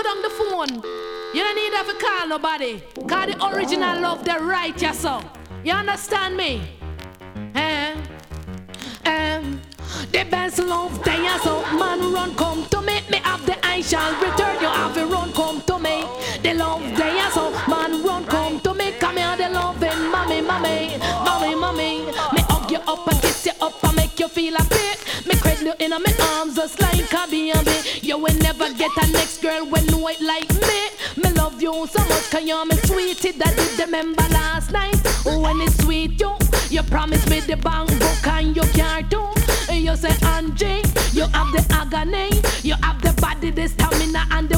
down the phone. You don't need to call nobody. Cause the original love, the right, yes, sir. You understand me? The best love day, yes, so man run come to me. Me have the I shall return. You have to run come to me. The love day, yes, so man run come to me. Come here, the loving mommy, mommy, mommy, mommy. Me hug you up and kiss you up and make you feel happy. Me cradle you in my arms just like a baby. You will never get a next girl when know it like me. Me love you so much, cause you're me sweetie. That did remember last night. When it's sweet, you promised me the bank book and you can't do. You say, Angie, you have the agony, you have the body, the stamina, and the